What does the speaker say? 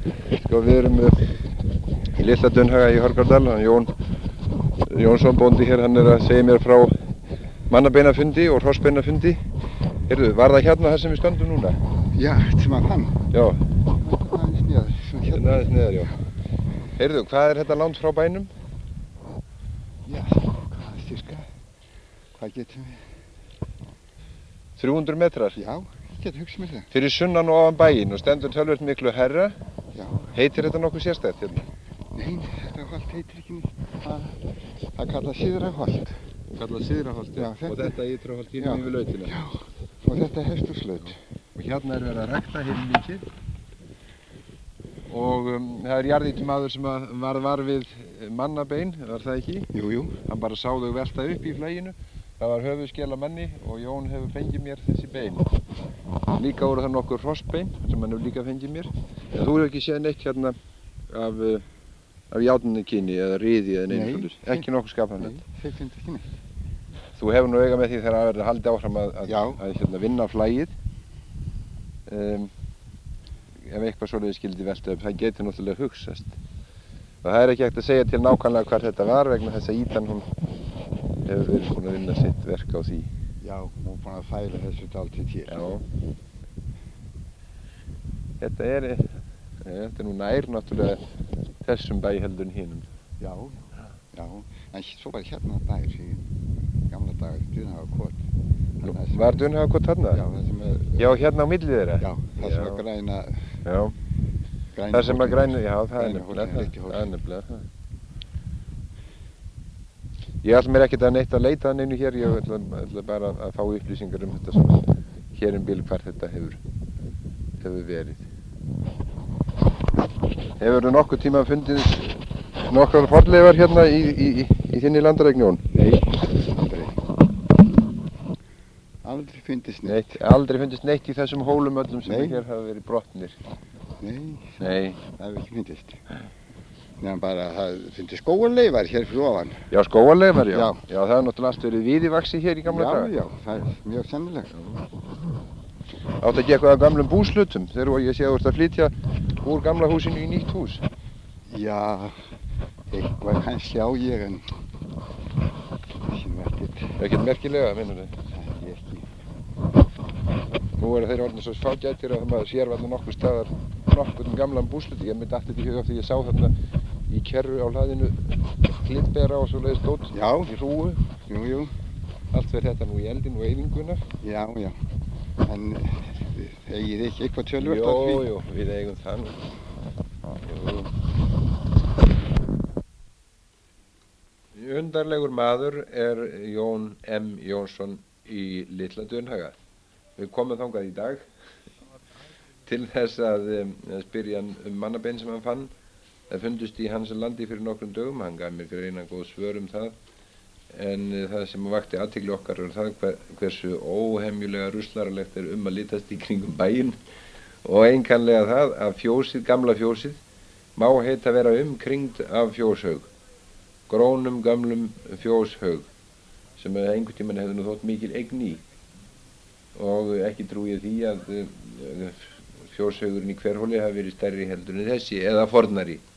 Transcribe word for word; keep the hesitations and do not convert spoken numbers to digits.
Sko við erum uh, í Litla Dunhaga í Hörgárdal. Jón Jónsson bóndi hér, hann er að segja mér frá mannabeinafundi og hrossbeinafundi. Heyrðu, var það hérna þar sem við stöndum núna? Já, sem að hann. Já. Aðeins neðar, svona hérna. Aðeins neðar, já. Heyrðu, hvað er þetta langt frá bænum? Já, hvað styrka, hvað getum við? þrjú hundruð metrar? Já, ég get hugsað mér það. Fyrir sunnan og ofan bæinn og stendur tölvöld miklu herra. Já. Heitir þetta nokkuð sérstætt hérna? Nei, þetta holt heitir ekki neitt. Það, það kallað Syðraholt. Kallað Syðraholt, já. Já, þetta- Og þetta Ytraholt Já. hérna yfir lautina. Já, og þetta er hesturslaut. Og hérna er verið að rækta hér mikið. Og um, það er jarðýtumaður sem að varð var við mannabein, var það ekki? Jú, jú. Hann bara sá þau velta upp í flæginu. Það var höfuðskel af manni og Jón hefur fengið mér þessi bein. Líka voru það nokkur hrossbein sem hann hefur líka fengið mér. En þú hefur ekki séð neitt hérna af, uh, af járnkyni eða riði eða neina Nei. svoleiðis. Ekki nokkuð skapandi. Nei, þeir finnst ekki neitt. Þú hefur nú auga með því þegar það verður haldið áfram að, að, Já. að, að hérna, vinna flægið. Um, ef eitthvað svoleiðis skyldi velta upp, það getur náttúrulega hugsast. Og það er ekki hægt að segja til nákvæmlega hvar þetta var vegna þess að Ídan hún hefur verið búin að vinna sitt verk á því. Já, hún er búin að færa þessu dálítið til. Já. Þetta er, þetta er nú nær náttúrulega þessum bæ heldur en hinum. Já, já. En svo var hérna bær í gamla dagar, Dunhagakot. Nú, var Dunhagakot þarna? Já, það sem er... Já, hérna á milli þeirra? Já, það sem Já. að græna... Já. græna Það sem að hóllinn. græna, já, það er Græna nefnilega hóllinn, það. ekki hóllinn. Það er nefnilega það. Ég ætla mér ekkert að neitt að leita að neinu hér, ég ætla, ætla bara að fá upplýsingar um þetta svona hér um bil hvar þetta hefur, hefur verið. Hefurðu nokkuð tíma fundið nokkrar fornleifar hérna í, í, í, í þinni landareign, Jón? Nei, aldrei. Aldrei fundist neitt. Neitt, aldrei fundist neitt í þessum hólum öllum sem Nei. hér hafa verið brotnir. Nei, Nei. það hefur ekki fundist. Nefnum bara að það fundist skógarleifar hér fyrir ofan. Já, skógarleifar, já. Já. Já, það er náttúrulega allt verið víðivaxi hér í gamla Já, daga. já, það er mjög sennilegt. Áttu ekki eitthvað af gamlum búslutum þegar ég sé að þú ert að flytja úr gamla húsinu í nýtt hús? Já, eitthvað kannski á ég en ekki merkitt. Ekkert merkilega, minnur þau. Það er ég ekki. Nú eru þeir orðnir svo fágætir að maður sér varla nokkur staðar nokkurn gamlan búsluti. Ég myndi alltaf í huga því ég sá þarna í kerru á hlaðinu klippbera og svoleiðis dót Já. í hrúgu. Jú, jú, Allt fer þetta nú í eldin og eyðinguna. já, já. En þið eigið ekki eitthvað tölvört á því? Jú, jú, við eigum það nú. Jú. Undarlegur maður er Jón M. Jónsson í Litla Dunhaga. Við komum þangað í dag til þess að um, spyrja hann um mannabein sem hann fann. Það fundust í hans landi fyrir nokkrum dögum, hann gaf mér greina góð svör um það. En uh, það sem vakti athygli okkar er það hver, hversu óhemjulega ruslaralegt er um að litast í kringum bæinn og einkanlega það að fjósið, gamla fjósið, má heita vera umkringd af fjóshaug, grónum gamlum fjóshaug sem einhvern tímann hefði nú þótt mikil eign í. Og ekki trúi ég því að uh, fjóshaugurinn í Hverhóli hafi verið stærri heldur en þessi eða fornari.